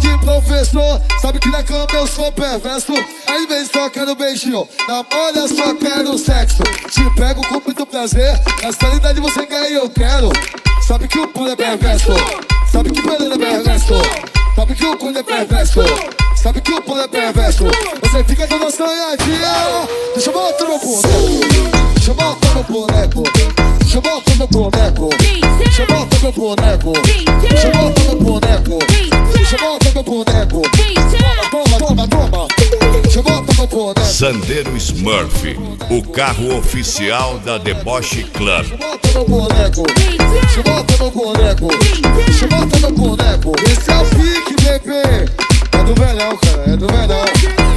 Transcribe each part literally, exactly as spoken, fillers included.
de professor, sabe que na cama eu sou perverso. Às vezes só quero beijinho, na moda só quero sexo. Te pego com muito prazer, na sanidade você quer e eu quero. Sabe que o pulo é perverso, sabe que o pulo é perverso, sabe que o pulo é perverso, sabe que o pulo é perverso. Você fica toda sonhadinha. Deixa eu botar meu boneco, deixa eu botar meu boneco, deixa eu botar meu boneco, deixa eu botar meu boneco, deixa eu botar meu boneco, deixa eu botar meu boneco. Toma, toma, toma, deixa eu botar meu boneco. Sandero Smurf, o carro oficial da Deboche Club. Deixa eu botar meu boneco, deixa eu botar meu boneco, deixa eu botar meu boneco. Esse é o pique, bebê. É do velhão, cara, é do velhão.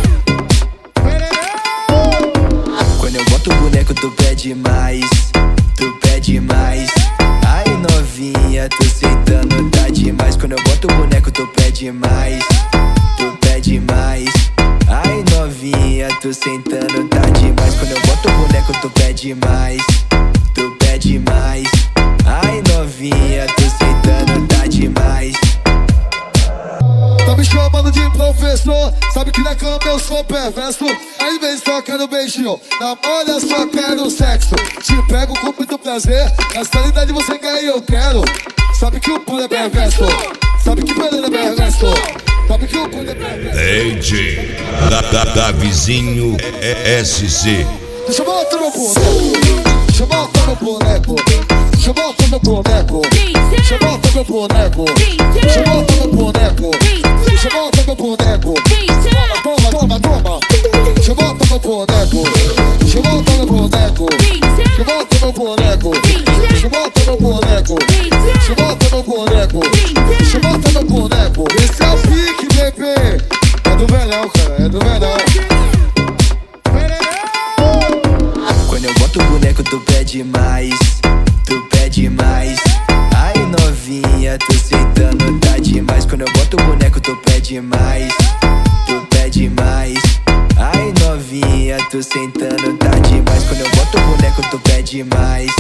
Quando eu boto o boneco tu pede mais, tu pede mais. Ai novinha, tu sentando tá demais. Quando eu boto o boneco tu pede mais, tu pede mais. Ai novinha, tu sentando tá demais. Quando eu boto o boneco tu pede mais, tu pede mais. Ai novinha, tu sentando tá demais. Tá me chamando de professor, sabe que na cama eu sou perverso. Às vezes só quero beijinho, na moda só quero sexo. Te pego com muito prazer, na sanidade você quer e eu quero. Sabe que o pulo é perverso, sabe que o pulo é perverso, sabe que o pulo é perverso. D J da, da, da Vizinho S C. Deixa eu botar meu boneco, deixa eu botar meu boneco, deixa eu botar meu boneco, deixa eu botar meu boneco, deixa eu botar meu boneco, deixa eu botar meu boneco. Toma, toma, toma, deixa eu botar meu boneco, deixa eu botar meu boneco, deixa eu botar meu boneco, deixa eu botar meu boneco, deixa eu botar meu boneco, deixa eu botar meu boneco. Esse é o pique, bebê. É do velhão, cara, é do velhão. Quando eu boto o boneco tu pede mais, tu pede mais. Ai novinha, tu sentando tá demais. Quando eu boto o boneco tu pede mais, tu pede mais. Ai novinha, tu sentando tá demais. Quando eu boto o boneco tu pede mais,